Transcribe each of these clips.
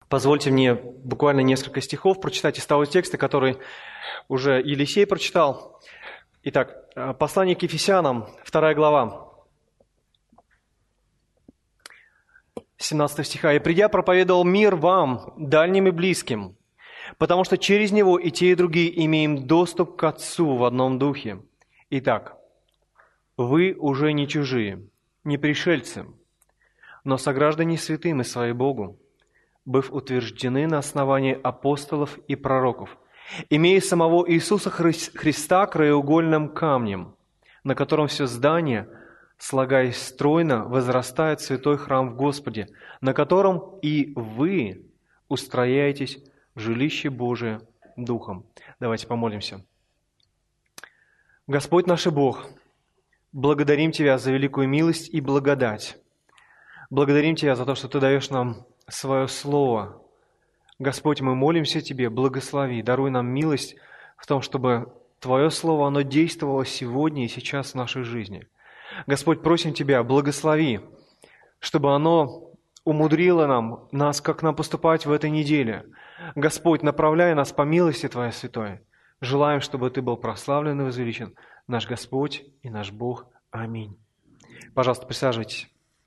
Позвольте мне буквально несколько стихов прочитать из того текста, который уже Елисей прочитал. Итак, послание к Ефесянам, 2 глава, 17 стиха. «И придя, проповедовал мир вам, дальним и близким, потому что через него и те, и другие имеем доступ к Отцу в одном духе. Итак, вы уже не чужие, не пришельцы, но сограждане святым и свои Богу, быв утверждены на основании апостолов и пророков, имея самого Иисуса Христа краеугольным камнем, на котором все здание, слагаясь стройно, возрастает в святой храм в Господе, на котором и вы устрояетесь в жилище Божие Духом». Давайте помолимся. Господь наш и Бог, благодарим Тебя за великую милость и благодать. Благодарим Тебя за то, что Ты даешь нам Свое Слово. Господь, мы молимся Тебе, благослови, даруй нам милость в том, чтобы Твое Слово, оно действовало сегодня и сейчас в нашей жизни. Господь, просим Тебя, благослови, чтобы оно умудрило нас, как нам поступать в этой неделе. Господь, направляй нас по милости Твоей святой. Желаем, чтобы Ты был прославлен и возвеличен, наш Господь и наш Бог. Аминь. Пожалуйста, присаживайтесь.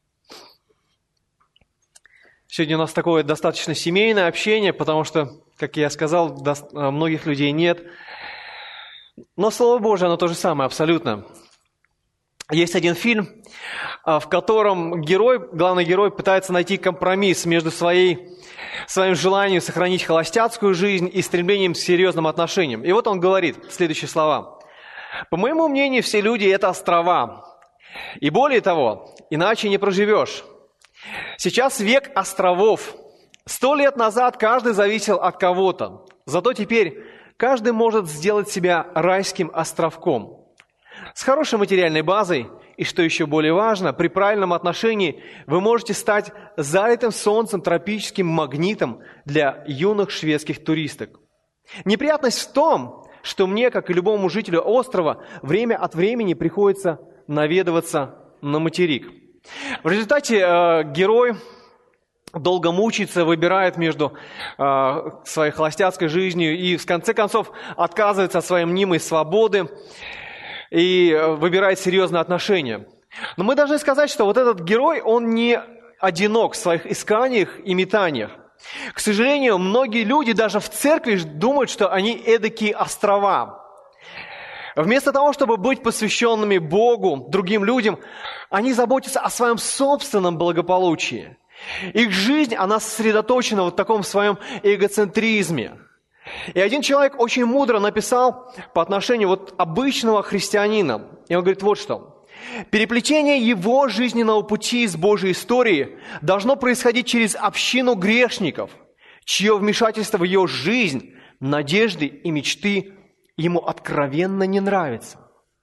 Сегодня у нас такое достаточно семейное общение, потому что, как я сказал, многих людей нет. Но Слово Божие, оно то же самое, абсолютно. Есть один фильм, в котором главный герой пытается найти компромисс между своим желанием сохранить холостяцкую жизнь и стремлением к серьезным отношениям. И вот он говорит следующие слова. «По моему мнению, все люди – это острова. И более того, иначе не проживешь. Сейчас век островов. 100 лет назад каждый зависел от кого-то. Зато теперь каждый может сделать себя райским островком. С хорошей материальной базой и, что еще более важно, при правильном отношении вы можете стать залитым солнцем тропическим магнитом для юных шведских туристок. Неприятность в том, что мне, как и любому жителю острова, время от времени приходится наведываться на материк. В результате герой долго мучается, выбирает между своей холостяцкой жизнью и, в конце концов, отказывается от своей мнимой свободы и выбирает серьезные отношения. Но мы должны сказать, что вот этот герой, он не одинок в своих исканиях и метаниях. К сожалению, многие люди даже в церкви думают, что они эдакие острова. Вместо того, чтобы быть посвященными Богу, другим людям, они заботятся о своем собственном благополучии. Их жизнь, она сосредоточена вот в таком своем эгоцентризме. И один человек очень мудро написал по отношению вот обычного христианина. И он говорит вот что. Переплетение его жизненного пути с Божьей историей должно происходить через общину грешников, чье вмешательство в ее жизнь, надежды и мечты ему откровенно не нравится.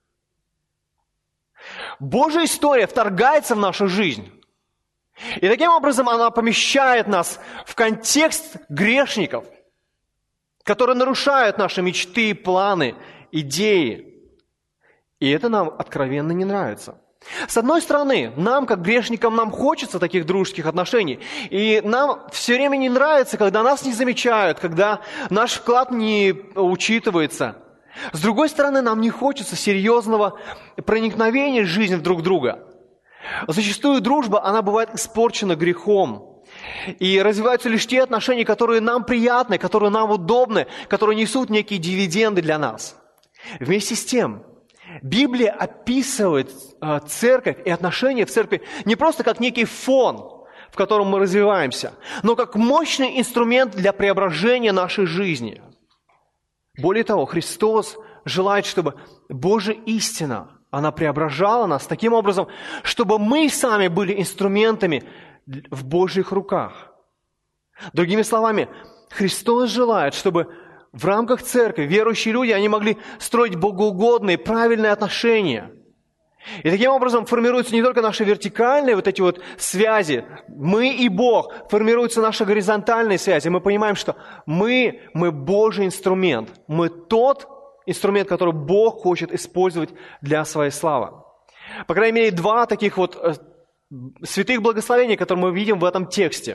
Божья история вторгается в нашу жизнь. И таким образом она помещает нас в контекст грешников, которые нарушают наши мечты, планы, идеи. И это нам откровенно не нравится. С одной стороны, нам, как грешникам, нам хочется таких дружеских отношений. И нам все время не нравится, когда нас не замечают, когда наш вклад не учитывается. С другой стороны, нам не хочется серьезного проникновения в жизнь друг друга. Зачастую дружба, она бывает испорчена грехом. И развиваются лишь те отношения, которые нам приятны, которые нам удобны, которые несут некие дивиденды для нас. Вместе с тем, Библия описывает церковь и отношения в церкви не просто как некий фон, в котором мы развиваемся, но как мощный инструмент для преображения нашей жизни. Более того, Христос желает, чтобы Божья истина, она преображала нас таким образом, чтобы мы сами были инструментами в Божьих руках. Другими словами, Христос желает, чтобы в рамках церкви верующие люди, они могли строить богоугодные, правильные отношения. И таким образом формируются не только наши вертикальные вот эти вот связи, мы и Бог, формируются наши горизонтальные связи. Мы понимаем, что мы Божий инструмент, мы тот инструмент, который Бог хочет использовать для своей славы. По крайней мере, два таких вот святых благословения, которые мы видим в этом тексте.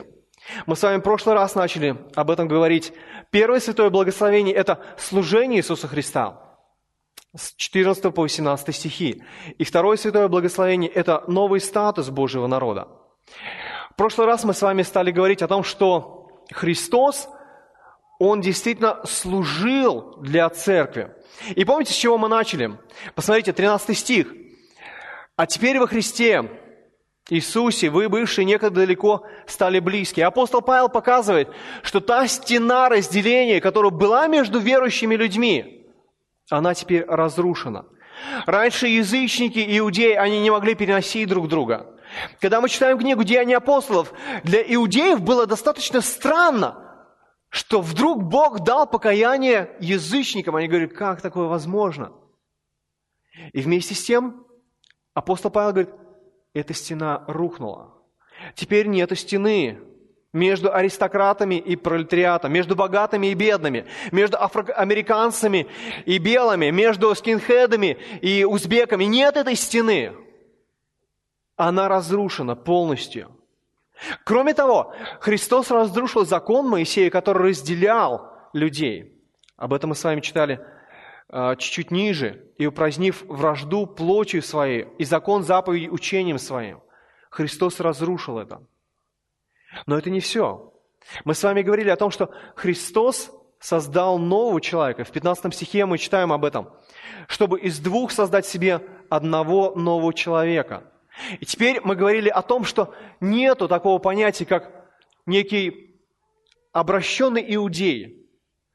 Мы с вами в прошлый раз начали об этом говорить. Первое святое благословение – это служение Иисуса Христа. С 14 по 18 стихи. И второе святое благословение – это новый статус Божьего народа. В прошлый раз мы с вами стали говорить о том, что Христос, Он действительно служил для церкви. И помните, с чего мы начали? Посмотрите, 13 стих. «А теперь во Христе Иисусе вы, бывшие некогда далеко, стали близки». Апостол Павел показывает, что та стена разделения, которая была между верующими людьми, она теперь разрушена. Раньше язычники и иудеи, они не могли переносить друг друга. Когда мы читаем книгу «Деяния апостолов», для иудеев было достаточно странно, что вдруг Бог дал покаяние язычникам. Они говорят, как такое возможно? И вместе с тем апостол Павел говорит, эта стена рухнула. Теперь нету стены между аристократами и пролетариатом, между богатыми и бедными, между афроамериканцами и белыми, между скинхедами и узбеками. Нет этой стены. Она разрушена полностью. Кроме того, Христос разрушил закон Моисея, который разделял людей. Об этом мы с вами читали чуть-чуть ниже. «И упразднив вражду плотью своей, и закон заповедей учением своим». Христос разрушил это. Но это не все. Мы с вами говорили о том, что Христос создал нового человека. В 15 стихе мы читаем об этом. «Чтобы из двух создать себе одного нового человека». И теперь мы говорили о том, что нету такого понятия, как некий обращенный иудей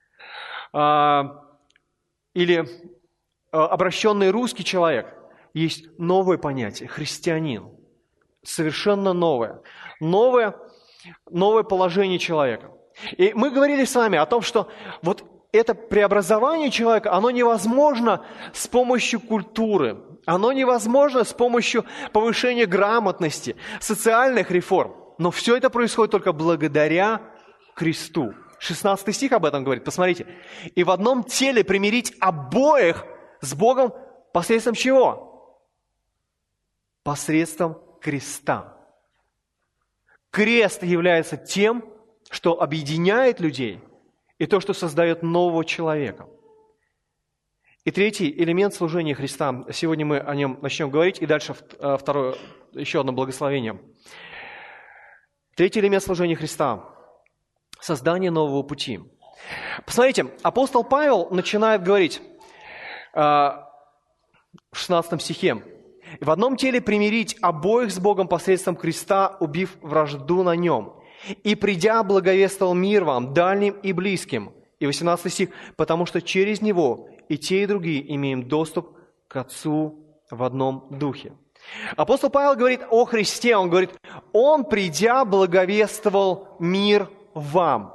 или обращенный русский человек. Есть новое понятие – христианин. Совершенно новое. Новое положение человека. И мы говорили с вами о том, что вот это преобразование человека, оно невозможно с помощью культуры. Оно невозможно с помощью повышения грамотности, социальных реформ. Но все это происходит только благодаря Христу. 16 стих об этом говорит. Посмотрите. «И в одном теле примирить обоих с Богом посредством чего?» Посредством креста. Крест является тем, что объединяет людей, и то, что создает нового человека. И третий элемент служения Христа. Сегодня мы о нем начнем говорить, и дальше второе, еще одно благословение. Третий элемент служения Христа – создание нового пути. Посмотрите, апостол Павел начинает говорить в 16 стихе. «В одном теле примирить обоих с Богом посредством креста, убив вражду на нем. И придя, благовествовал мир вам, дальним и близким». И 18 стих. «Потому что через Него и те, и другие имеем доступ к Отцу в одном духе». Апостол Павел говорит о Христе. Он говорит, Он, придя, благовествовал мир вам.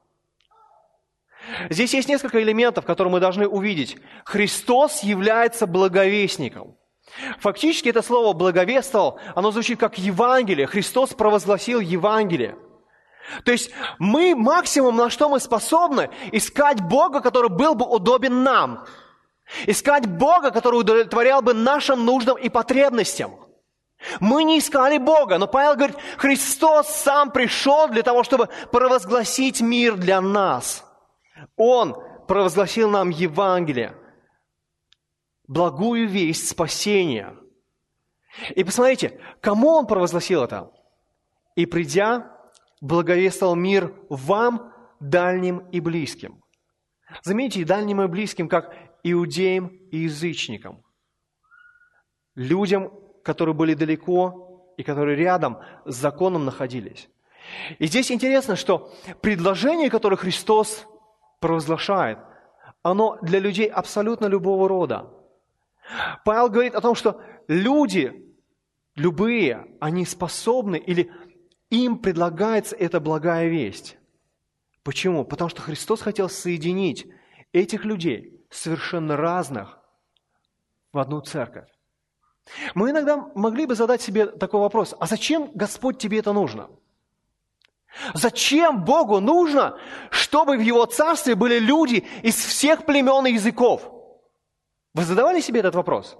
Здесь есть несколько элементов, которые мы должны увидеть. Христос является благовестником. Фактически это слово «благовествовал», оно звучит как Евангелие. Христос провозгласил Евангелие. То есть мы максимум, на что мы способны, искать Бога, который был бы удобен нам. Искать Бога, который удовлетворял бы нашим нуждам и потребностям. Мы не искали Бога, но Павел говорит, Христос сам пришел для того, чтобы провозгласить мир для нас. Он провозгласил нам Евангелие, благую весть спасения. И посмотрите, кому Он провозгласил это? «И придя, благовествовал мир вам, дальним и близким». Заметьте, дальним и близким, как иудеям и язычникам. Людям, которые были далеко и которые рядом с законом находились. И здесь интересно, что предложение, которое Христос провозглашает, оно для людей абсолютно любого рода. Павел говорит о том, что люди, любые, они способны или им предлагается эта благая весть. Почему? Потому что Христос хотел соединить этих людей, совершенно разных, в одну церковь. Мы иногда могли бы задать себе такой вопрос, а зачем, Господь, тебе это нужно? Зачем Богу нужно, чтобы в Его Царстве были люди из всех племен и языков? Вы задавали себе этот вопрос?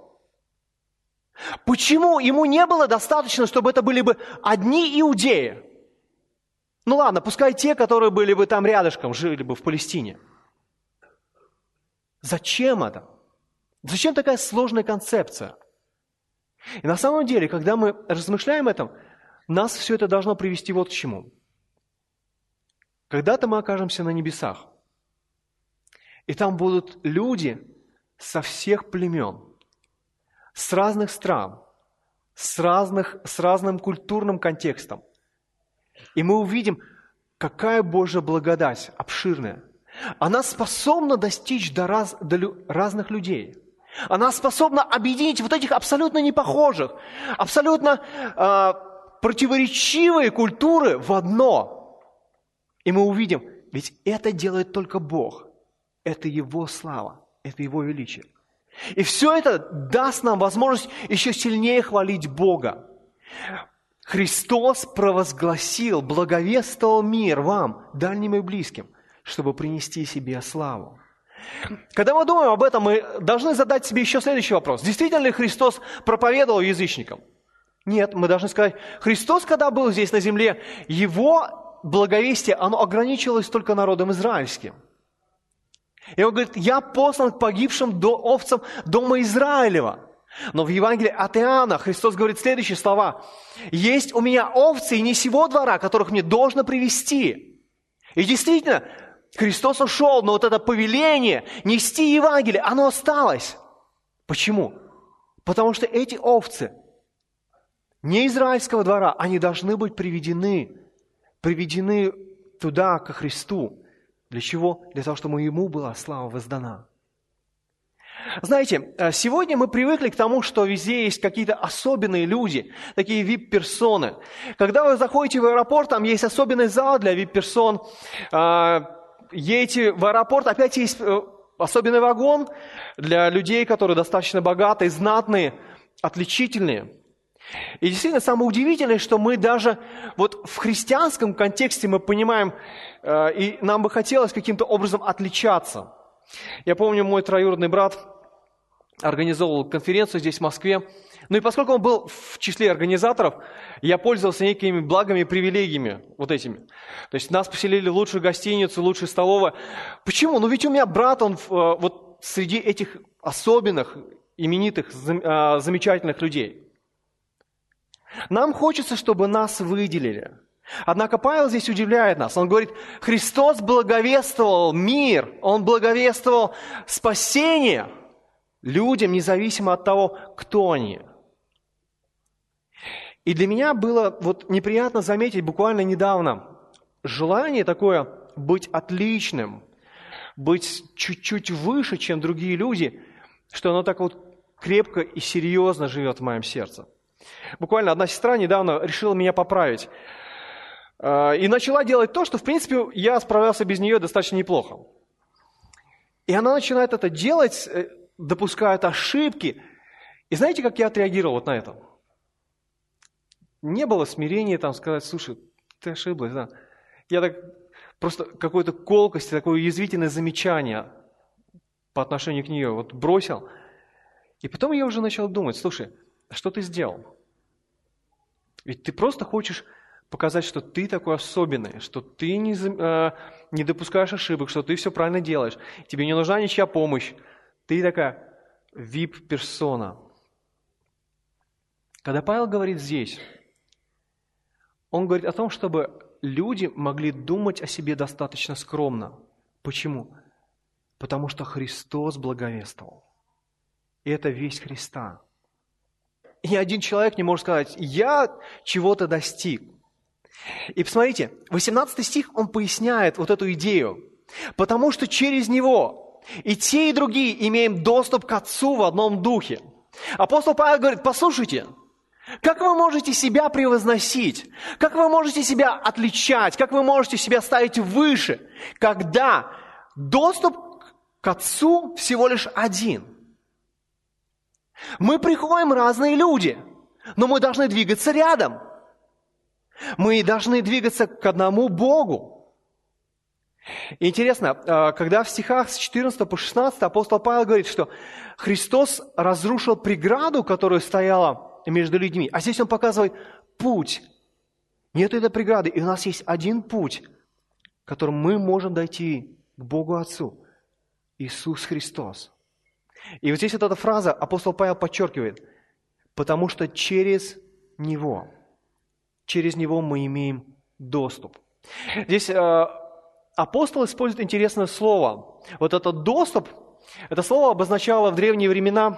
Почему Ему не было достаточно, чтобы это были бы одни иудеи? Ну ладно, пускай те, которые были бы там рядышком, жили бы в Палестине. Зачем это? Зачем такая сложная концепция? И на самом деле, когда мы размышляем об этом, нас все это должно привести вот к чему. Когда-то мы окажемся на небесах, и там будут люди со всех племен, с разных стран, с разным культурным контекстом. И мы увидим, какая Божья благодать обширная. Она способна достичь до разных людей. Она способна объединить вот этих абсолютно непохожих, абсолютно противоречивые культуры в одно. И мы увидим, ведь это делает только Бог. Это Его слава, это Его величие. И все это даст нам возможность еще сильнее хвалить Бога. Христос провозгласил, благовествовал мир вам, дальним и близким, чтобы принести себе славу. Когда мы думаем об этом, мы должны задать себе еще следующий вопрос. Действительно ли Христос проповедовал язычникам? Нет, мы должны сказать, Христос, когда был здесь на земле, Его благовестие, оно ограничивалось только народом израильским. И Он говорит, я послан к погибшим овцам дома Израилева. Но в Евангелии от Иоанна Христос говорит следующие слова. Есть у меня овцы и не сего двора, которых мне должно привести. И действительно, Христос ушел, но вот это повеление нести Евангелие, оно осталось. Почему? Потому что эти овцы не израильского двора, они должны быть приведены туда, ко Христу. Для чего? Для того, чтобы Ему была слава воздана. Знаете, сегодня мы привыкли к тому, что везде есть какие-то особенные люди, такие VIP-персоны. Когда вы заходите в аэропорт, там есть особенный зал для VIP-персон. Едете в аэропорт, опять есть особенный вагон для людей, которые достаточно богатые, знатные, отличительные. И действительно, самое удивительное, что мы даже вот в христианском контексте мы понимаем, и нам бы хотелось каким-то образом отличаться. Я помню, мой троюродный брат организовывал конференцию здесь, в Москве. Ну и поскольку он был в числе организаторов, я пользовался некими благами и привилегиями вот этими. То есть нас поселили в лучшую гостиницу, лучшую столовую. Почему? Ну ведь у меня брат, он вот среди этих особенных, именитых, замечательных людей. Нам хочется, чтобы нас выделили. Однако Павел здесь удивляет нас. Он говорит, Христос благовествовал мир, Он благовествовал спасение людям, независимо от того, кто они. И для меня было вот неприятно заметить буквально недавно желание такое быть отличным, быть чуть-чуть выше, чем другие люди, что оно так вот крепко и серьезно живет в моем сердце. Буквально одна сестра недавно решила меня поправить. И начала делать то, что, в принципе, я справлялся без нее достаточно неплохо. И она начинает это делать, допускает ошибки. И знаете, как я отреагировал вот на это? Не было смирения там сказать, слушай, ты ошиблась, да. Я так просто какой-то колкости, такое язвительное замечание по отношению к нее вот бросил. И потом я уже начал думать, слушай, что ты сделал? Ведь ты просто хочешь показать, что ты такой особенный, что ты не допускаешь ошибок, что ты все правильно делаешь, тебе не нужна ничья помощь. Ты такая VIP-персона. Когда Павел говорит здесь, он говорит о том, чтобы люди могли думать о себе достаточно скромно. Почему? Потому что Христос благовествовал. И это весть Христа. И один человек не может сказать, я чего-то достиг. И посмотрите, 18 стих, он поясняет вот эту идею. Потому что через него и те, и другие имеем доступ к Отцу в одном духе. Апостол Павел говорит, послушайте, как вы можете себя превозносить? Как вы можете себя отличать? Как вы можете себя ставить выше, когда доступ к Отцу всего лишь один? Мы приходим разные люди, но мы должны двигаться рядом. Мы должны двигаться к одному Богу. И интересно, когда в стихах с 14 по 16 апостол Павел говорит, что Христос разрушил преграду, которая стояла между людьми, а здесь он показывает путь Нет этой преграды, и у нас есть один путь, которым мы можем дойти к Богу Отцу. Иисус Христос. И вот здесь вот эта фраза апостол Павел подчеркивает, потому что через Него мы имеем доступ. Здесь апостол использует интересное слово. Вот этот доступ, это слово обозначало в древние времена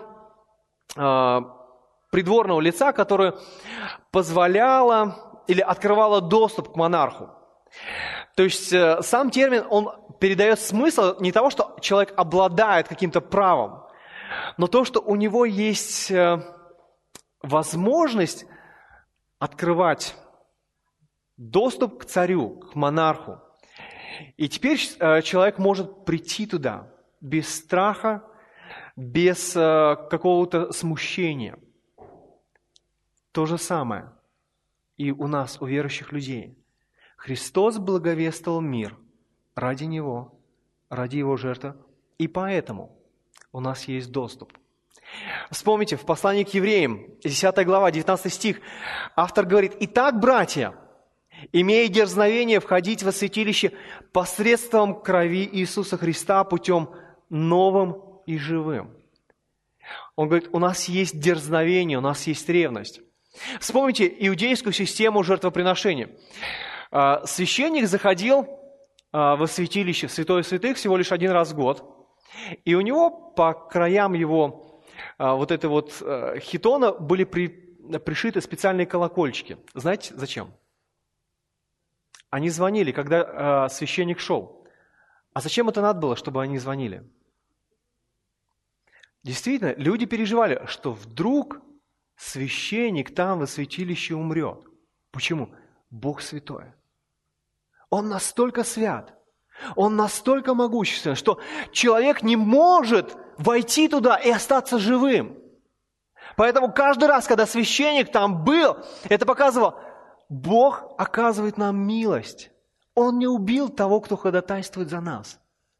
придворного лица, которое позволяло или открывало доступ к монарху. То есть сам термин, он передает смысл не того, что человек обладает каким-то правом, но то, что у него есть возможность открывать доступ к царю, к монарху. И теперь человек может прийти туда без страха, без какого-то смущения. То же самое и у нас, у верующих людей. Христос благовествовал мир ради Него, ради Его жертвы, и поэтому у нас есть доступ. Вспомните, в послании к евреям, 10 глава, 19 стих, автор говорит: «Итак, братья, имея дерзновение входить во святилище посредством крови Иисуса Христа путем новым и живым». Он говорит, у нас есть дерзновение, у нас есть ревность. Вспомните иудейскую систему жертвоприношения. Священник заходил во святилище, в Святое Святых, всего лишь один раз в год, и у него по краям его вот этой вот хитона были пришиты специальные колокольчики. Знаете, зачем? Они звонили, когда священник шел. А зачем это надо было, чтобы они звонили? Действительно, люди переживали, что вдруг священник там во святилище умрет. Почему? Бог святой. Он настолько свят, Он настолько могущественен, что человек не может войти туда и остаться живым. Поэтому каждый раз, когда священник там был, это показывало, Бог оказывает нам милость. Он не убил того, кто ходатайствует за нас.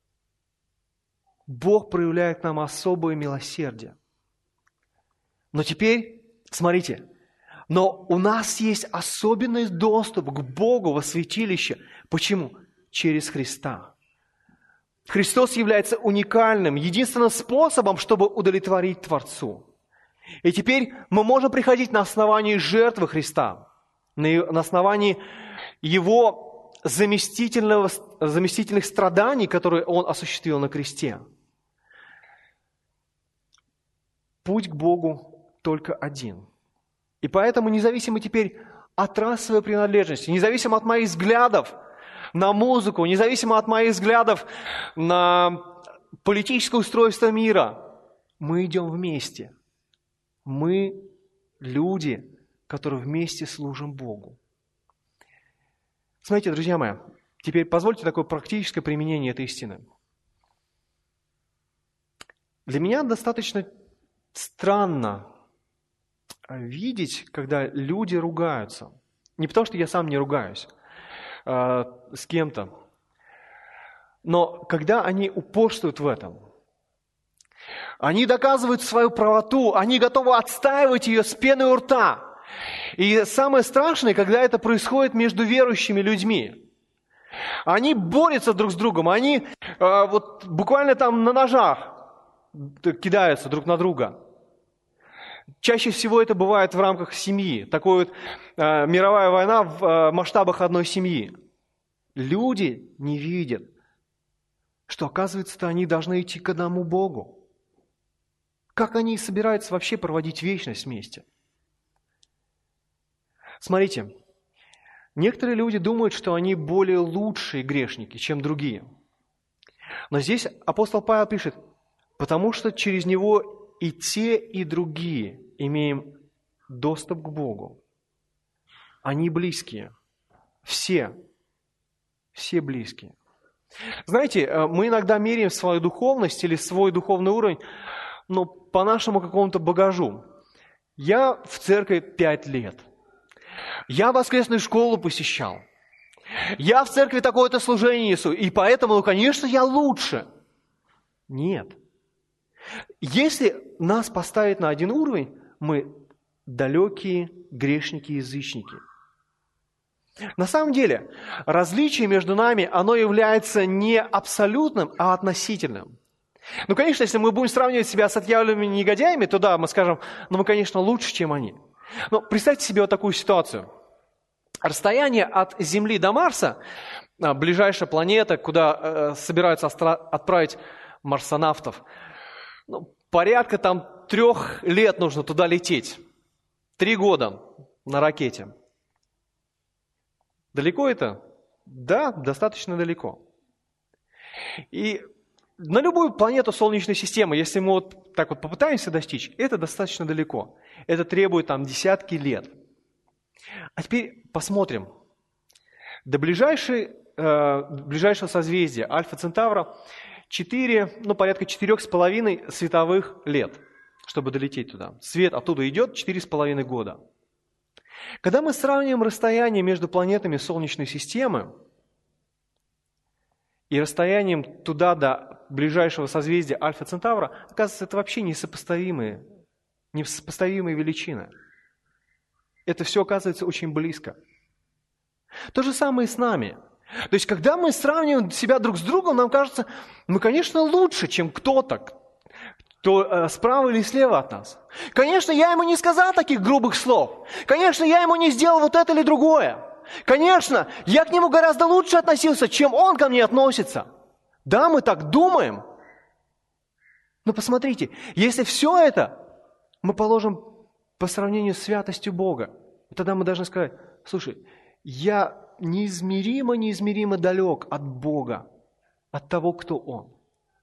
Бог проявляет к нам особое милосердие. Но теперь, смотрите, но у нас есть особенный доступ к Богу во святилище. Почему? Через Христа. Христос является уникальным, единственным способом, чтобы удовлетворить Творцу. И теперь мы можем приходить на основании жертвы Христа, на основании Его заместительных страданий, которые Он осуществил на кресте. Путь к Богу только один. И поэтому, независимо теперь от расовой принадлежности, независимо от моих взглядов на музыку, независимо от моих взглядов на политическое устройство мира, мы идем вместе. Мы люди, которые вместе служим Богу. Смотрите, друзья мои, теперь позвольте такое практическое применение этой истины. Для меня достаточно странно видеть, когда люди ругаются. Не потому, что я сам не ругаюсь с кем-то, но когда они упорствуют в этом. Они доказывают свою правоту, они готовы отстаивать ее с пеной у рта. И самое страшное, когда это происходит между верующими людьми. Они борются друг с другом, они вот буквально там на ножах кидаются друг на друга. Чаще всего это бывает в рамках семьи. Такая вот мировая война в масштабах одной семьи. Люди не видят, что, оказывается, они должны идти к одному Богу. Как они собираются вообще проводить вечность вместе? Смотрите, некоторые люди думают, что они более лучшие грешники, чем другие. Но здесь апостол Павел пишет, потому что через него и те, и другие имеем доступ к Богу. Они близкие. Все близкие. Знаете, мы иногда меряем свою духовность или свой духовный уровень, но по нашему какому-то багажу. Я в церкви 5 лет. Я воскресную школу посещал. Я в церкви такое-то служение несу, и поэтому, конечно, я лучше. Нет. Если нас поставить на один уровень, мы далекие грешники-язычники. На самом деле, различие между нами, оно является не абсолютным, а относительным. Ну, конечно, если мы будем сравнивать себя с отъявленными негодяями, то да, мы скажем, ну, мы, конечно, лучше, чем они. Но представьте себе вот такую ситуацию. Расстояние от Земли до Марса, ближайшая планета, куда собираются отправить марсонавтов, ну, порядка там 3 лет нужно туда лететь. 3 года на ракете. Далеко это? Да, достаточно далеко. И на любую планету Солнечной системы, если мы вот так вот попытаемся достичь, это достаточно далеко. Это требует там десятки лет. А теперь посмотрим. До ближайшего созвездия Альфа Центавра порядка 4,5 световых лет, чтобы долететь туда. Свет оттуда идет 4,5 года. Когда мы сравниваем расстояние между планетами Солнечной системы и расстоянием туда до ближайшего созвездия Альфа Центавра, оказывается, это вообще несопоставимые величины. Это все оказывается очень близко. То же самое и с нами. То есть, когда мы сравниваем себя друг с другом, нам кажется, мы, конечно, лучше, чем кто-то, кто справа или слева от нас. Конечно, я ему не сказал таких грубых слов. Конечно, я ему не сделал вот это или другое. Конечно, я к нему гораздо лучше относился, чем он ко мне относится. Да, мы так думаем. Но посмотрите, если все это мы положим по сравнению с святостью Бога, тогда мы должны сказать, слушай, я неизмеримо далек от Бога, от того, кто Он.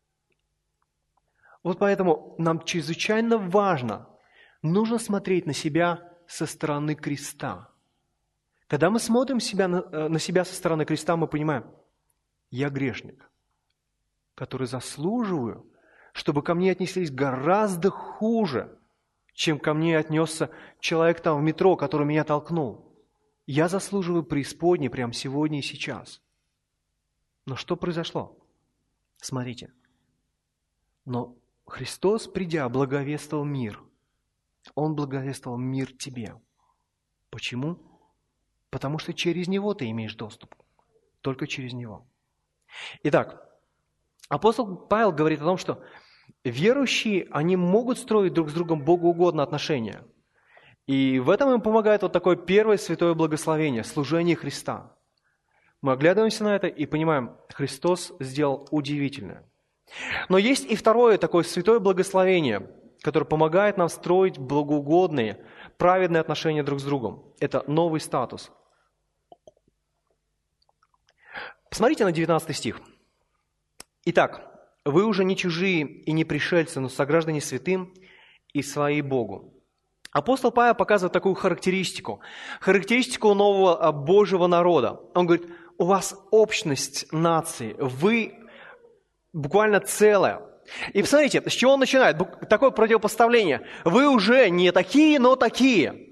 Вот поэтому нам чрезвычайно важно, нужно смотреть на себя со стороны креста. Когда мы смотрим на себя со стороны креста, мы понимаем, я грешник, который заслуживаю, чтобы ко мне отнеслись гораздо хуже, чем ко мне отнесся человек там в метро, который меня толкнул. Я заслуживаю преисподней прямо сегодня и сейчас. Но что произошло? Смотрите. Но Христос, придя, благовествовал мир. Он благовествовал мир тебе. Почему? Потому что через Него ты имеешь доступ. Только через Него. Итак, апостол Павел говорит о том, что верующие, они могут строить друг с другом богоугодные отношения. И в этом им помогает вот такое первое святое благословение, служение Христа. Мы оглядываемся на это и понимаем, Христос сделал удивительное. Но есть и второе такое святое благословение, которое помогает нам строить благоугодные, праведные отношения друг с другом. Это новый статус. Посмотрите на 19 стих. «Итак, вы уже не чужие и не пришельцы, но сограждане святым и свои Богу». Апостол Павел показывает такую характеристику нового Божьего народа. Он говорит, у вас общность нации, вы буквально целое. И посмотрите, с чего он начинает? Такое противопоставление. Вы уже не такие, но такие.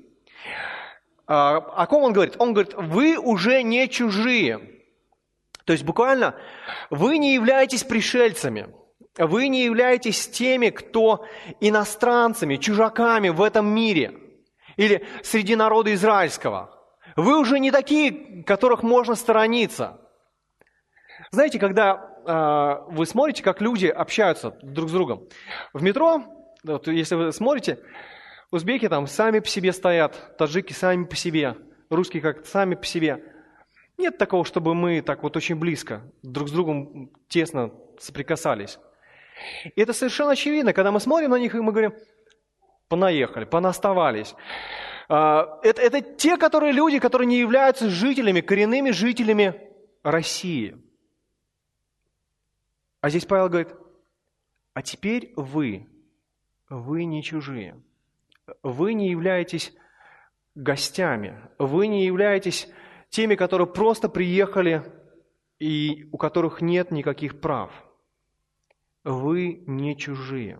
О ком он говорит? Он говорит, вы уже не чужие. То есть буквально вы не являетесь пришельцами. Вы не являетесь теми, кто иностранцами, чужаками в этом мире. Или среди народа израильского. Вы уже не такие, которых можно сторониться. Знаете, когда вы смотрите, как люди общаются друг с другом. В метро, вот, если вы смотрите, узбеки там сами по себе стоят, таджики сами по себе, русские как-то сами по себе. Нет такого, чтобы мы так вот очень близко друг с другом тесно соприкасались. И это совершенно очевидно, когда мы смотрим на них, и мы говорим, понаехали, понаставались. Это те люди, которые не являются жителями, коренными жителями России. А здесь Павел говорит, а теперь вы не чужие. Вы не являетесь гостями, вы не являетесь теми, которые просто приехали и у которых нет никаких прав. Вы не чужие.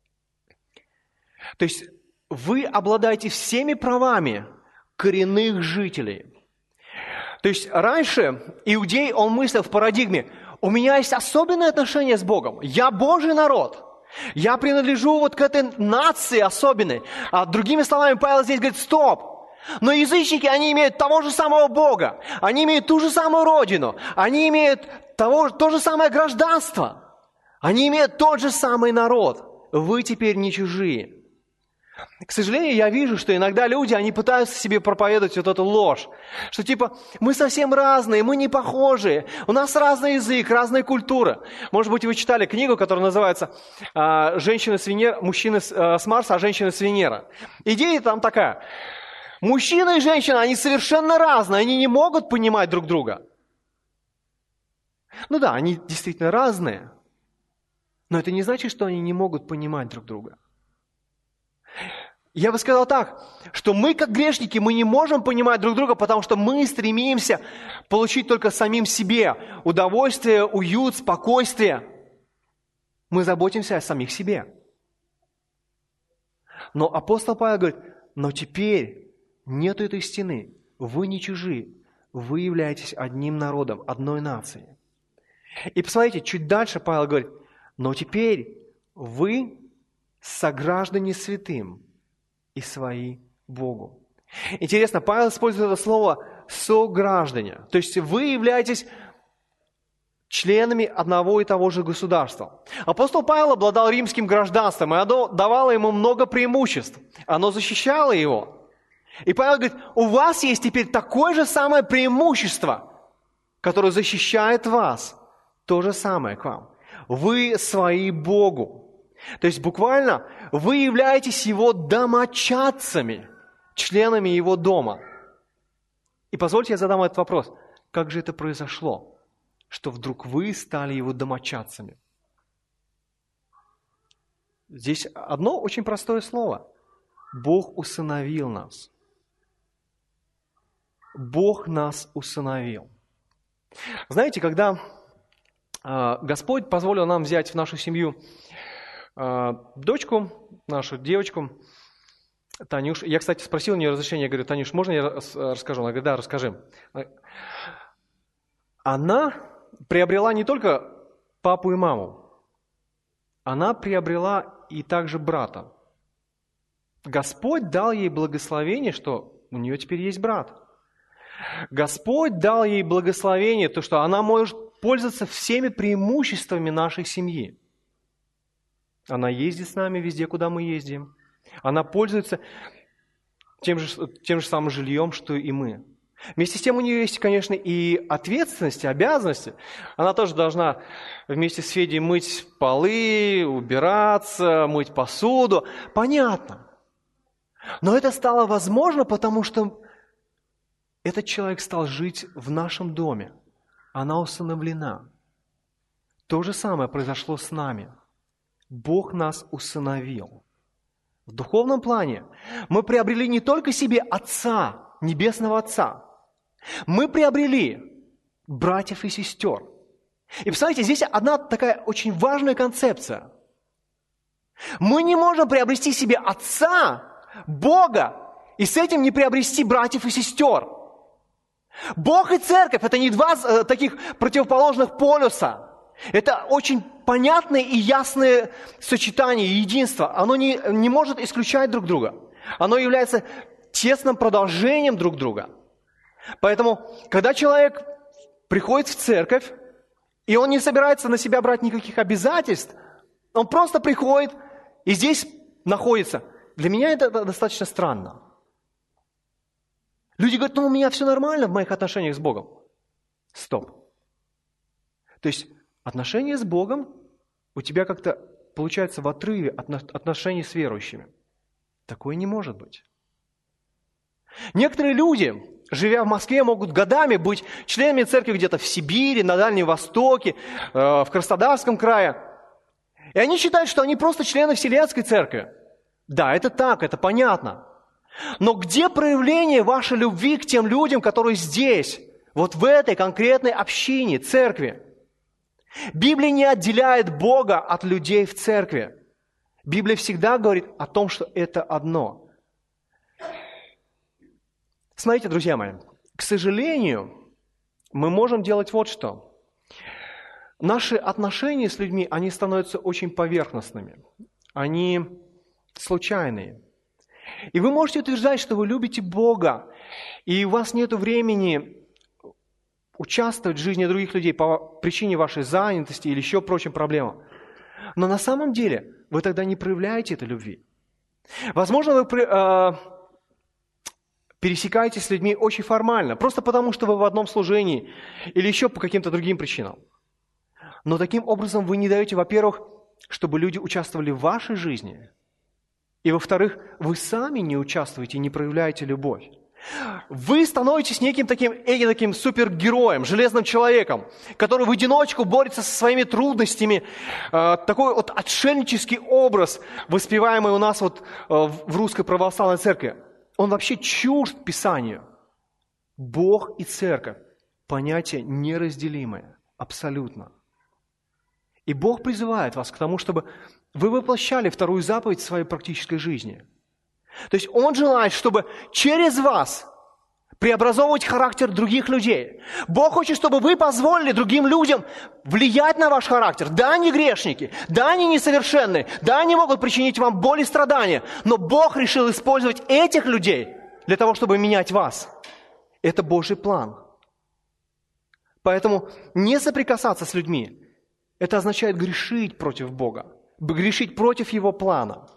То есть вы обладаете всеми правами коренных жителей. То есть раньше иудей, он мыслил в парадигме, у меня есть особенное отношение с Богом, я Божий народ, я принадлежу вот к этой нации особенной. А другими словами, Павел здесь говорит, стоп, Но язычники, они имеют того же самого Бога, они имеют ту же самую родину, они имеют то же самое гражданство, они имеют тот же самый народ. Вы теперь не чужие. К сожалению, я вижу, что иногда люди, они пытаются себе проповедовать вот эту ложь, что типа мы совсем разные, мы не похожие, у нас разный язык, разная культура. Может быть, вы читали книгу, которая называется «Женщины с Венеры», «Мужчины с Марса, а женщины с Венеры». Идея там такая. Мужчина и женщина, они совершенно разные, они не могут понимать друг друга. Ну да, они действительно разные, но это не значит, что они не могут понимать друг друга. Я бы сказал так, что мы, как грешники, мы не можем понимать друг друга, потому что мы стремимся получить только самим себе удовольствие, уют, спокойствие. Мы заботимся о самих себе. Но апостол Павел говорит, но теперь нету этой стены, вы не чужие, вы являетесь одним народом, одной нацией. И посмотрите, чуть дальше Павел говорит, но теперь вы сограждане святым и свои Богу. Интересно, Павел использует это слово «сограждане». То есть вы являетесь членами одного и того же государства. Апостол Павел обладал римским гражданством, и оно давало ему много преимуществ. Оно защищало его. И Павел говорит, у вас есть теперь такое же самое преимущество, которое защищает вас. То же самое к вам. Вы свои Богу. То есть буквально вы являетесь Его домочадцами, членами Его дома. И позвольте я задам этот вопрос. Как же это произошло, что вдруг вы стали Его домочадцами? Здесь одно очень простое слово. Бог усыновил нас. Бог нас усыновил. Знаете, когда Господь позволил нам взять в нашу семью дочку, нашу девочку, Танюш. Я, кстати, спросил у нее разрешения, я говорю, Танюш, можно я расскажу? Она говорит, да, расскажи. Она приобрела не только папу и маму, она приобрела и также брата. Господь дал ей благословение, что у нее теперь есть брат. Господь дал ей благословение, то, что она может пользоваться всеми преимуществами нашей семьи. Она ездит с нами везде, куда мы ездим. Она пользуется тем же самым жильем, что и мы. Вместе с тем у нее есть, конечно, и ответственности, обязанности. Она тоже должна вместе с Федей мыть полы, убираться, мыть посуду. Понятно. Но это стало возможно, потому что этот человек стал жить в нашем доме. Она усыновлена. То же самое произошло с нами. Бог нас усыновил. В духовном плане мы приобрели не только себе Отца, Небесного Отца. Мы приобрели братьев и сестер. И представляете, здесь одна такая очень важная концепция. Мы не можем приобрести себе Отца, Бога, и с этим не приобрести братьев и сестер. Бог и Церковь – это не два таких противоположных полюса. Это очень понятное и ясное сочетание, единство. Оно не может исключать друг друга. Оно является тесным продолжением друг друга. Поэтому, когда человек приходит в церковь, и он не собирается на себя брать никаких обязательств, он просто приходит и здесь находится. Для меня это достаточно странно. Люди говорят, у меня все нормально в моих отношениях с Богом. Стоп. То есть отношения с Богом у тебя как-то получается в отрыве от отношений с верующими. Такое не может быть. Некоторые люди, живя в Москве, могут годами быть членами церкви где-то в Сибири, на Дальнем Востоке, в Краснодарском крае. И они считают, что они просто члены Вселенской церкви. Да, это так, это понятно. Но где проявление вашей любви к тем людям, которые здесь, вот в этой конкретной общине, церкви? Библия не отделяет Бога от людей в церкви. Библия всегда говорит о том, что это одно. Смотрите, друзья мои, к сожалению, мы можем делать вот что. Наши отношения с людьми, они становятся очень поверхностными. Они случайные. И вы можете утверждать, что вы любите Бога, и у вас нет времени участвовать в жизни других людей по причине вашей занятости или еще прочим проблемам. Но на самом деле вы тогда не проявляете этой любви. Возможно, вы пересекаетесь с людьми очень формально, просто потому, что вы в одном служении или еще по каким-то другим причинам. Но таким образом вы не даете, во-первых, чтобы люди участвовали в вашей жизни, и, во-вторых, вы сами не участвуете и не проявляете любовь. Вы становитесь неким таким супергероем, железным человеком, который в одиночку борется со своими трудностями. Такой вот отшельнический образ, воспеваемый у нас вот в Русской Православной Церкви, он вообще чужд Писанию. Бог и Церковь – понятия неразделимые, абсолютно. И Бог призывает вас к тому, чтобы вы воплощали вторую заповедь в своей практической жизни. То есть Он желает, чтобы через вас преобразовывать характер других людей. Бог хочет, чтобы вы позволили другим людям влиять на ваш характер. Да, они грешники, да, они несовершенны, да, они могут причинить вам боль и страдания, но Бог решил использовать этих людей для того, чтобы менять вас. Это Божий план. Поэтому не соприкасаться с людьми – это означает грешить против Бога, грешить против Его плана.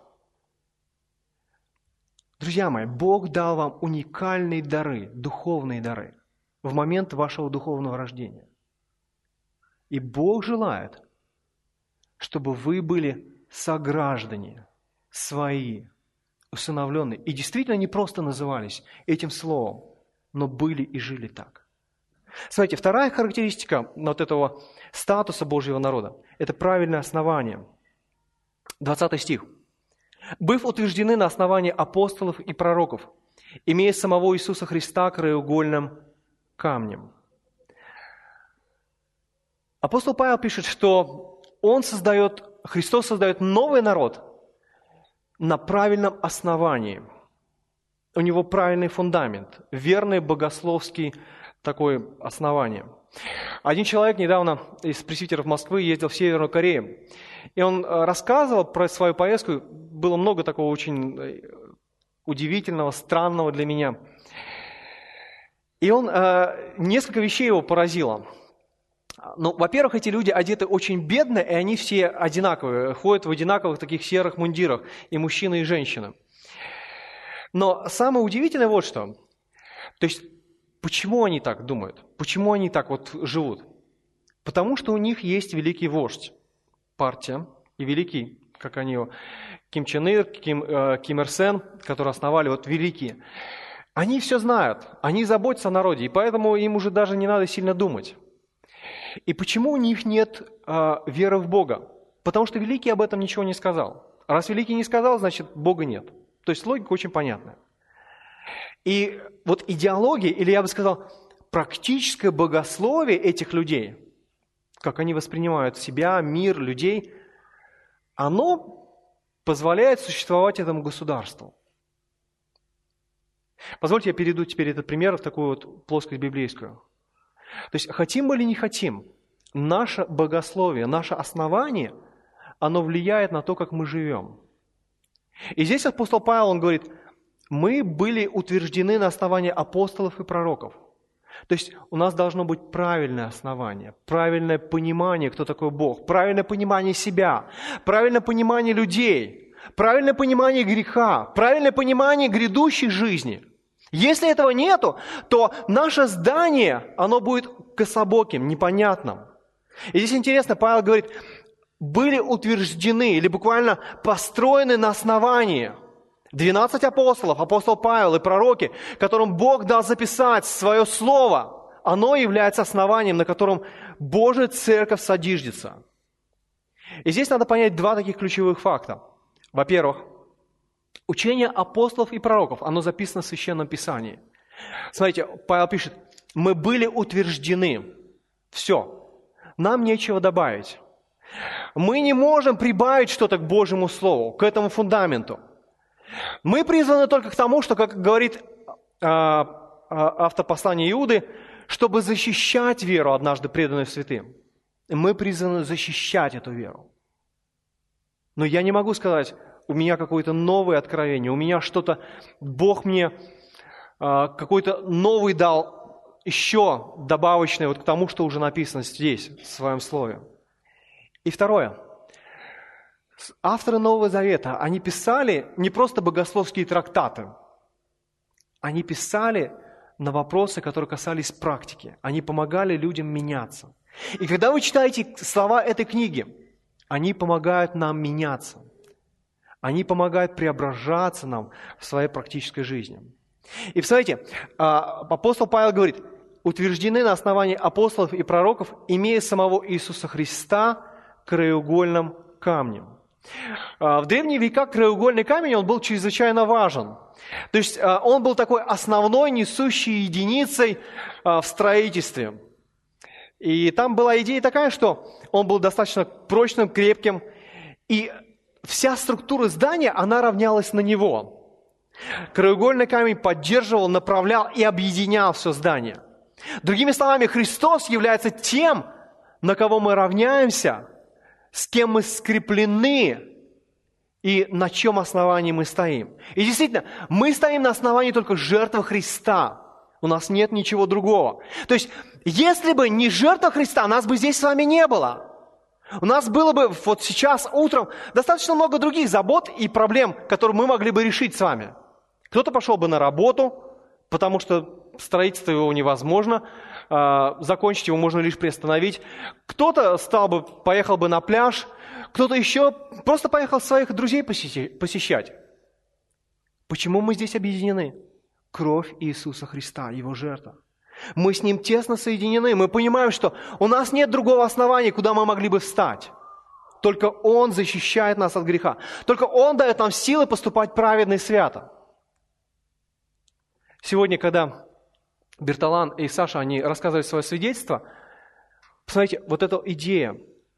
Друзья мои, Бог дал вам уникальные дары, духовные дары в момент вашего духовного рождения. И Бог желает, чтобы вы были сограждане, свои, усыновленные. И действительно не просто назывались этим словом, но были и жили так. Смотрите, вторая характеристика вот этого статуса Божьего народа – это правильное основание. 20 стих. «Быв утверждены на основании апостолов и пророков, имея самого Иисуса Христа краеугольным камнем». Апостол Павел пишет, что Христос создает новый народ на правильном основании. У него правильный фундамент, верный богословский такое основание. Один человек недавно из пресвитеров Москвы ездил в Северную Корею, и он рассказывал про свою поездку. Было много такого очень удивительного, странного для меня. И несколько вещей его поразило. Ну, во-первых, эти люди одеты очень бедно, и они все одинаковые, ходят в одинаковых таких серых мундирах, и мужчины, и женщины. Но самое удивительное вот что. То есть, почему они так думают? Почему они так вот живут? Потому что у них есть великий вождь, партия, и великий, как они его, Ким Чен Ир, Ким Ир Сен, которые основали, вот великие. Они все знают, они заботятся о народе, и поэтому им уже даже не надо сильно думать. И почему у них нет веры в Бога? Потому что великий об этом ничего не сказал. Раз великий не сказал, значит Бога нет. То есть логика очень понятная. И вот идеология, или я бы сказал, практическое богословие этих людей, как они воспринимают себя, мир, людей, оно позволяет существовать этому государству. Позвольте, я перейду теперь этот пример в такую вот плоскость библейскую. То есть, хотим мы или не хотим, наше богословие, наше основание, оно влияет на то, как мы живем. И здесь апостол Павел, он говорит, мы были утверждены на основании апостолов и пророков. То есть у нас должно быть правильное основание, правильное понимание, кто такой Бог, правильное понимание себя, правильное понимание людей, правильное понимание греха, правильное понимание грядущей жизни. Если этого нету, то наше здание, оно будет кособоким, непонятным. И здесь интересно, Павел говорит, были утверждены или буквально построены на основании 12 апостолов, апостол Павел и пророки, которым Бог дал записать свое слово, оно является основанием, на котором Божья церковь содержится. И здесь надо понять два таких ключевых факта. Во-первых, учение апостолов и пророков, оно записано в Священном Писании. Смотрите, Павел пишет, мы были утверждены. Все, нам нечего добавить. Мы не можем прибавить что-то к Божьему Слову, к этому фундаменту. Мы призваны только к тому, что, как говорит автор послания Иуды, чтобы защищать веру, однажды преданную святым. Мы призваны защищать эту веру. Но я не могу сказать, у меня какое-то новое откровение, у меня что-то, Бог мне какой-то новый дал, еще добавочное вот к тому, что уже написано здесь, в Своем Слове. И второе. Авторы Нового Завета, они писали не просто богословские трактаты, они писали на вопросы, которые касались практики. Они помогали людям меняться. И когда вы читаете слова этой книги, они помогают нам меняться. Они помогают преображаться нам в своей практической жизни. И, посмотрите, апостол Павел говорит, утверждены на основании апостолов и пророков, имея самого Иисуса Христа краеугольным камнем. В древние века краеугольный камень, он был чрезвычайно важен. То есть он был такой основной несущей единицей в строительстве. И там была идея такая, что он был достаточно прочным, крепким, и вся структура здания, она равнялась на него. Краеугольный камень поддерживал, направлял и объединял все здание. Другими словами, Христос является тем, на кого мы равняемся, с кем мы скреплены и на чем основании мы стоим. И действительно, мы стоим на основании только жертвы Христа. У нас нет ничего другого. То есть, если бы не жертва Христа, нас бы здесь с вами не было. У нас было бы вот сейчас, утром, достаточно много других забот и проблем, которые мы могли бы решить с вами. Кто-то пошел бы на работу, потому что строительство его невозможно закончить, его можно лишь приостановить. Кто-то поехал бы на пляж, кто-то еще просто поехал своих друзей посещать. Почему мы здесь объединены? Кровь Иисуса Христа, Его жертва. Мы с Ним тесно соединены. Мы понимаем, что у нас нет другого основания, куда мы могли бы встать. Только Он защищает нас от греха. Только Он дает нам силы поступать праведно и свято. Сегодня, когда Бертолан и Саша, они рассказывали свое свидетельство, посмотрите, вот эта идея.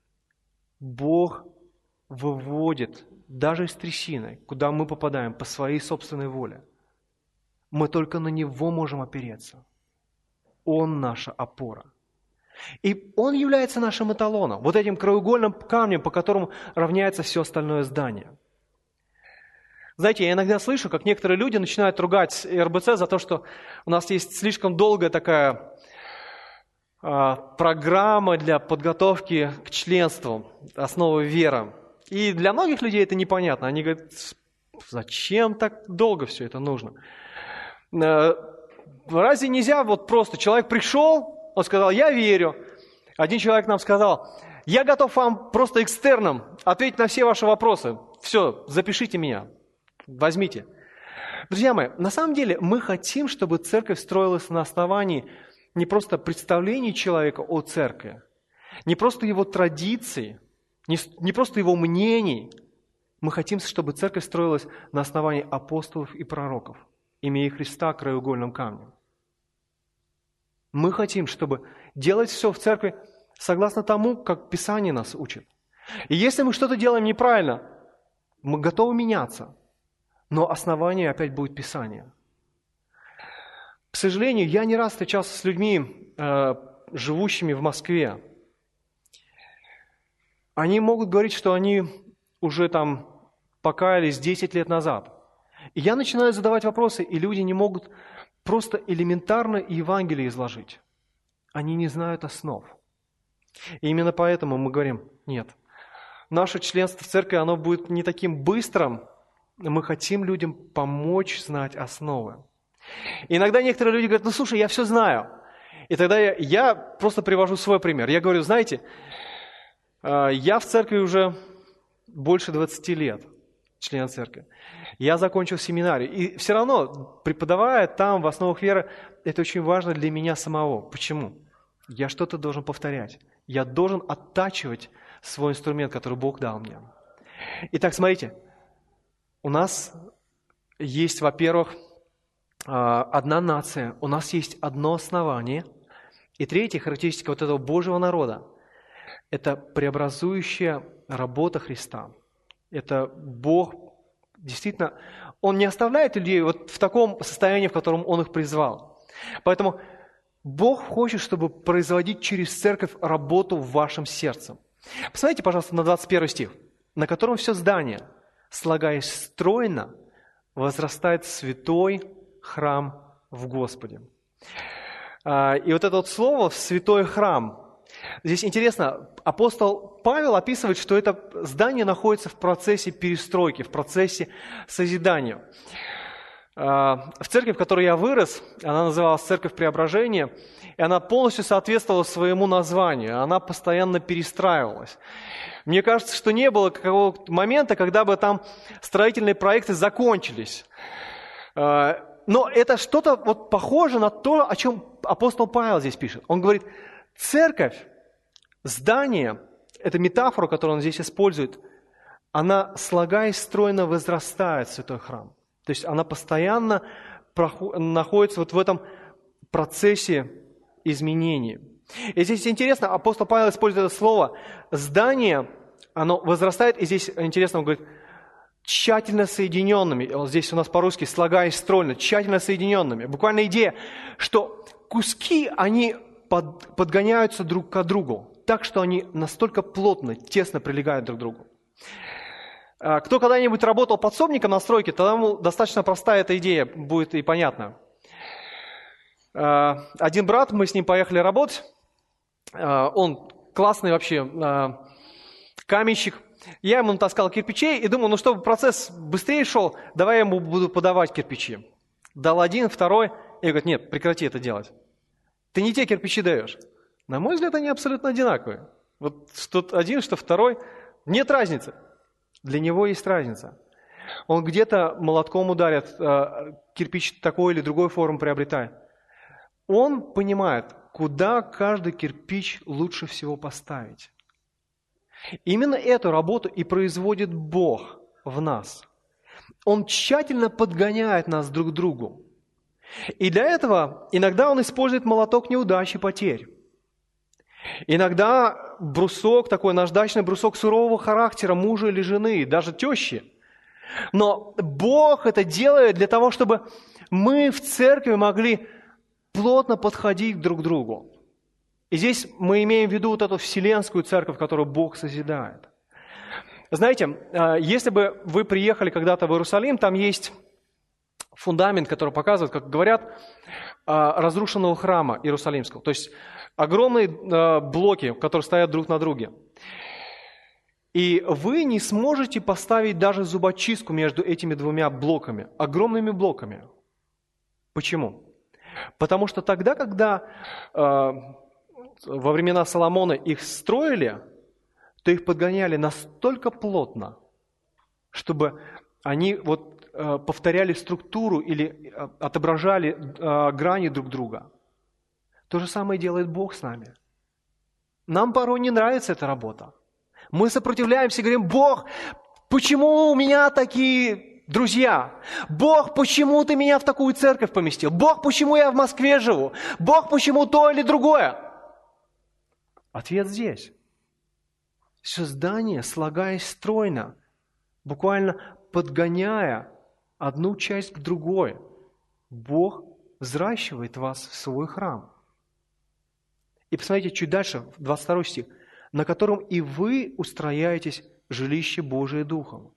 Бог выводит даже из трясины, куда мы попадаем по своей собственной воле. Мы только на Него можем опереться. Он наша опора. И Он является нашим эталоном, вот этим краеугольным камнем, по которому равняется все остальное здание. Знаете, я иногда слышу, как некоторые люди начинают ругать РБЦ за то, что у нас есть слишком долгая такая программа для подготовки к членству, основы веры. И для многих людей это непонятно. Они говорят, зачем так долго все это нужно? Разве нельзя вот просто, человек пришел, он сказал, я верю. Один человек нам сказал, я готов вам просто экстерном ответить на все ваши вопросы. Все, запишите меня, возьмите. Друзья мои, на самом деле мы хотим, чтобы церковь строилась на основании не просто представлений человека о церкви, не просто его традиций, не просто его мнений. Мы хотим, чтобы церковь строилась на основании апостолов и пророков, имея Христа краеугольным камнем. Мы хотим, чтобы делать все в церкви согласно тому, как Писание нас учит. И если мы что-то делаем неправильно, мы готовы меняться, но основание опять будет Писание. К сожалению, я не раз встречался с людьми, живущими в Москве. Они могут говорить, что они уже там покаялись 10 лет назад. И я начинаю задавать вопросы, и люди не могут просто элементарно Евангелие изложить. Они не знают основ. И именно поэтому мы говорим, нет, наше членство в церкви, оно будет не таким быстрым, мы хотим людям помочь знать основы. И иногда некоторые люди говорят, ну слушай, я все знаю. И тогда я просто привожу свой пример. Я говорю, знаете, я в церкви уже больше 20 лет, член церкви. Я закончил семинарию. И все равно, преподавая там, в основах веры, это очень важно для меня самого. Почему? Я что-то должен повторять. Я должен оттачивать свой инструмент, который Бог дал мне. Итак, смотрите. У нас есть, во-первых, одна нация, у нас есть одно основание. И третья характеристика вот этого Божьего народа – это преобразующая работа Христа. Это Бог, действительно, Он не оставляет людей вот в таком состоянии, в котором Он их призвал. Поэтому Бог хочет, чтобы производить через церковь работу в вашем сердце. Посмотрите, пожалуйста, на 21 стих, на котором все здание слагаясь стройно, возрастает святой храм в Господе». И вот это вот слово «святой храм», здесь интересно, апостол Павел описывает, что это здание находится в процессе перестройки, в процессе созидания. В церкви, в которой я вырос, она называлась «Церковь Преображения», и она полностью соответствовала своему названию, она постоянно перестраивалась. Мне кажется, что не было какого-то момента, когда бы там строительные проекты закончились. Но это что-то вот похоже на то, о чем апостол Павел здесь пишет. Он говорит, церковь, здание, это метафора, которую он здесь использует, она, слагаясь стройно, возрастает в святой храм. То есть она постоянно находится вот в этом процессе изменений. И здесь интересно, апостол Павел использует это слово «здание», оно возрастает, и здесь интересно, он говорит, тщательно соединенными. Здесь у нас по-русски «слагаясь стройно», тщательно соединенными. Буквально идея, что куски, они подгоняются друг к другу, так что они настолько плотно, тесно прилегают друг к другу. Кто когда-нибудь работал подсобником на стройке, тогда ему достаточно простая эта идея будет и понятна. Один брат, мы с ним поехали работать, он классный вообще каменщик. Я ему натаскал кирпичей и думал, чтобы процесс быстрее шел, давай я ему буду подавать кирпичи. Дал один, второй, и говорит, нет, прекрати это делать. Ты не те кирпичи даешь. На мой взгляд, они абсолютно одинаковые. Вот что один, что второй, нет разницы. Для него есть разница. Он где-то молотком ударит, кирпич такой или другой формы приобретает. Он понимает, куда каждый кирпич лучше всего поставить. Именно эту работу и производит Бог в нас. Он тщательно подгоняет нас друг к другу. И для этого иногда Он использует молоток неудач и потерь. Иногда брусок, такой наждачный брусок сурового характера мужа или жены, даже тещи. Но Бог это делает для того, чтобы мы в церкви могли плотно подходить друг к другу. И здесь мы имеем в виду вот эту вселенскую церковь, которую Бог созидает. Знаете, если бы вы приехали когда-то в Иерусалим, там есть фундамент, который показывает, как говорят, разрушенного храма Иерусалимского. То есть огромные блоки, которые стоят друг на друге. И вы не сможете поставить даже зубочистку между этими двумя блоками, огромными блоками. Почему? Потому что тогда, когда во времена Соломона их строили, то их подгоняли настолько плотно, чтобы они повторяли структуру или отображали грани друг друга. То же самое делает Бог с нами. Нам порой не нравится эта работа. Мы сопротивляемся и говорим, Бог, почему у меня такие друзья? Бог, почему ты меня в такую церковь поместил? Бог, почему я в Москве живу? Бог, почему то или другое? Ответ здесь. Все здание, слагаясь стройно, буквально подгоняя одну часть к другой, Бог взращивает вас в свой храм. И посмотрите чуть дальше, 22 стих, на котором и вы устрояетесь жилище Божие Духом.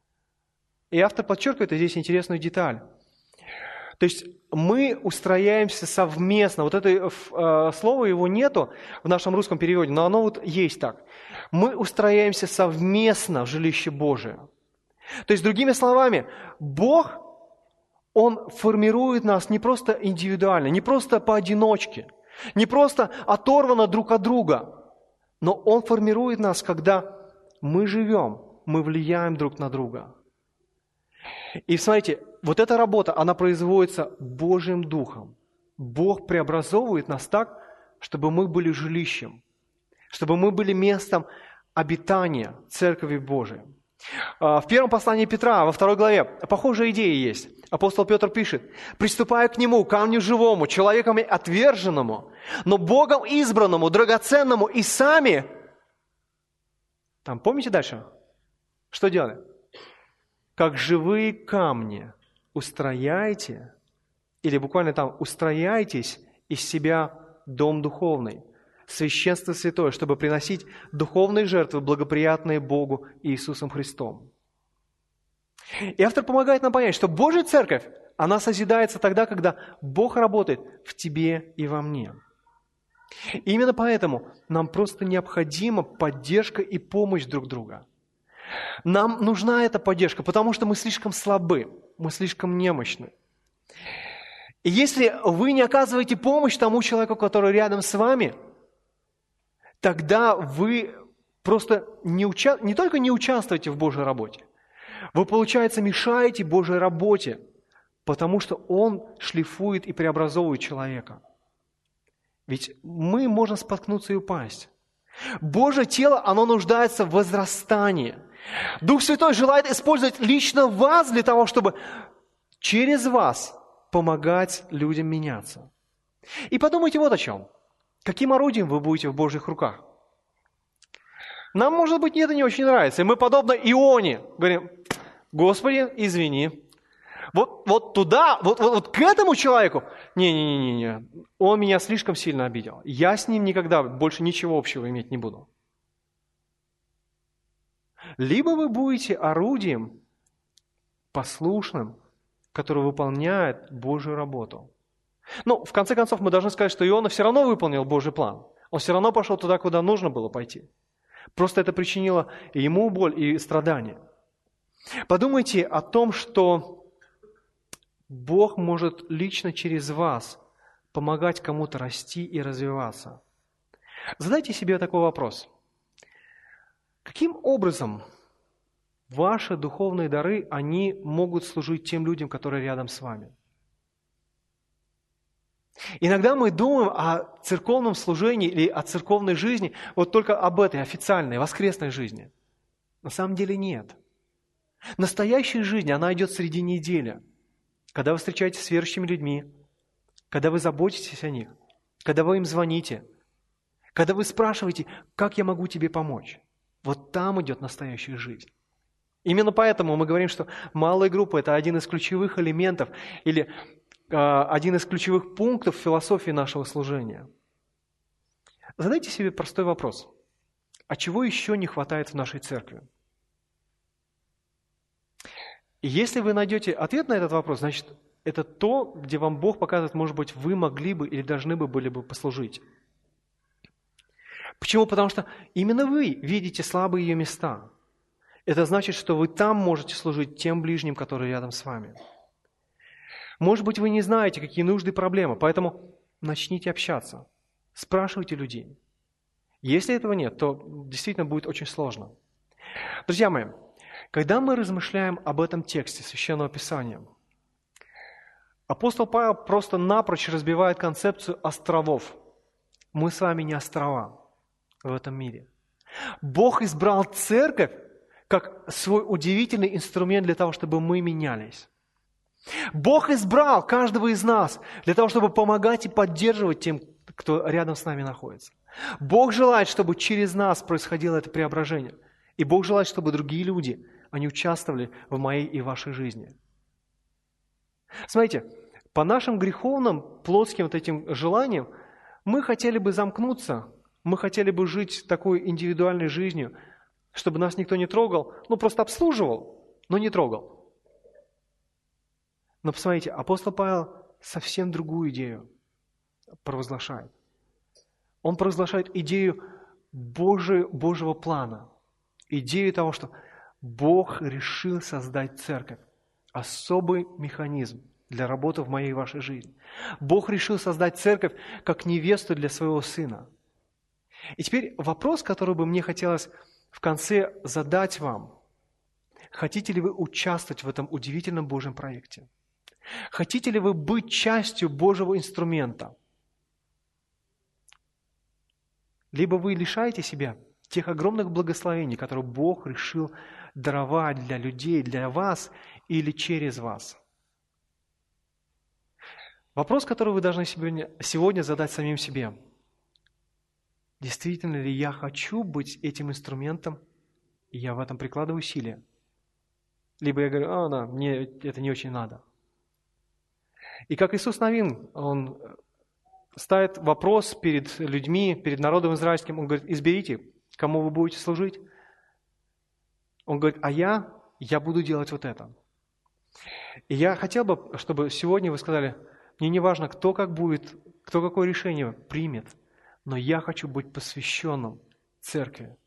И автор подчеркивает здесь интересную деталь. То есть мы устрояемся совместно. Вот это слово его нету в нашем русском переводе, но оно вот есть так. Мы устрояемся совместно в жилище Божие. То есть, другими словами, Бог, Он формирует нас не просто индивидуально, не просто поодиночке, не просто оторвано друг от друга, но Он формирует нас, когда мы живем, мы влияем друг на друга. И смотрите, вот эта работа, она производится Божьим Духом. Бог преобразовывает нас так, чтобы мы были жилищем, чтобы мы были местом обитания Церкви Божией. В первом послании Петра, во 2 главе, похожая идея есть. Апостол Петр пишет, «Приступая к Нему, камню живому, человеком отверженному, но Богом избранному, драгоценному, и сами...» Там, помните дальше? Что делали? «Как живые камни устрояйте», или буквально там, «устрояйтесь из себя дом духовный, священство святое, чтобы приносить духовные жертвы, благоприятные Богу Иисусом Христом». И автор помогает нам понять, что Божья Церковь, она созидается тогда, когда Бог работает в тебе и во мне. И именно поэтому нам просто необходима поддержка и помощь друг друга. Нам нужна эта поддержка, потому что мы слишком слабы, мы слишком немощны. И если вы не оказываете помощь тому человеку, который рядом с вами, тогда вы просто не только не участвуете в Божьей работе, вы, получается, мешаете Божьей работе, потому что Он шлифует и преобразовывает человека. Ведь мы можем споткнуться и упасть. Божье тело, оно нуждается в возрастании. Дух Святой желает использовать лично вас для того, чтобы через вас помогать людям меняться. И подумайте вот о чем. Каким орудием вы будете в Божьих руках? Нам, может быть, это не очень нравится. И мы, подобно Ионе, говорим: Господи, извини. Вот туда, вот к этому человеку, не, он меня слишком сильно обидел. Я с ним никогда больше ничего общего иметь не буду. Либо вы будете орудием послушным, который выполняет Божью работу. Ну, в конце концов, мы должны сказать, что Иона все равно выполнил Божий план. Он все равно пошел туда, куда нужно было пойти. Просто это причинило и ему боль, и страдания. Подумайте о том, что Бог может лично через вас помогать кому-то расти и развиваться. Задайте себе такой вопрос. Каким образом ваши духовные дары, они могут служить тем людям, которые рядом с вами? Иногда мы думаем о церковном служении или о церковной жизни вот только об этой официальной, воскресной жизни. На самом деле нет. Настоящая жизнь, она идет среди недели. Когда вы встречаетесь с верующими людьми, когда вы заботитесь о них, когда вы им звоните, когда вы спрашиваете, как я могу тебе помочь. Вот там идет настоящая жизнь. Именно поэтому мы говорим, что малая группа – это один из ключевых элементов или один из ключевых пунктов философии нашего служения. Задайте себе простой вопрос. А чего еще не хватает в нашей церкви? И если вы найдете ответ на этот вопрос, значит, это то, где вам Бог показывает, может быть, вы могли бы или должны бы были бы послужить. Почему? Потому что именно вы видите слабые ее места. Это значит, что вы там можете служить тем ближним, которые рядом с вами. Может быть, вы не знаете, какие нужды и проблемы, поэтому начните общаться, спрашивайте людей. Если этого нет, то действительно будет очень сложно. Друзья мои, когда мы размышляем об этом тексте Священного Писания, апостол Павел просто напрочь разбивает концепцию островов. Мы с вами не острова в этом мире. Бог избрал церковь как свой удивительный инструмент для того, чтобы мы менялись. Бог избрал каждого из нас для того, чтобы помогать и поддерживать тем, кто рядом с нами находится. Бог желает, чтобы через нас происходило это преображение. И Бог желает, чтобы другие люди, они участвовали в моей и вашей жизни. Смотрите, по нашим греховным, плотским вот этим желаниям, мы хотели бы замкнуться, мы хотели бы жить такой индивидуальной жизнью, чтобы нас никто не трогал, просто обслуживал, но не трогал. Но посмотрите, апостол Павел совсем другую идею провозглашает. Он провозглашает идею Божьего плана, идею того, что Бог решил создать церковь, особый механизм для работы в моей и вашей жизни. Бог решил создать церковь как невесту для своего сына. И теперь вопрос, который бы мне хотелось в конце задать вам. Хотите ли вы участвовать в этом удивительном Божьем проекте? Хотите ли вы быть частью Божьего инструмента? Либо вы лишаете себя тех огромных благословений, которые Бог решил даровать для людей, для вас или через вас. Вопрос, который вы должны сегодня задать самим себе. Действительно ли я хочу быть этим инструментом, и я в этом прикладываю усилия? Либо я говорю, мне это не очень надо. И как Иисус Навин, Он ставит вопрос перед людьми, перед народом израильским, Он говорит, изберите, кому вы будете служить. Он говорит, а я я буду делать вот это. И я хотел бы, чтобы сегодня вы сказали, мне не важно, кто как будет, кто какое решение примет, но я хочу быть посвященным церкви.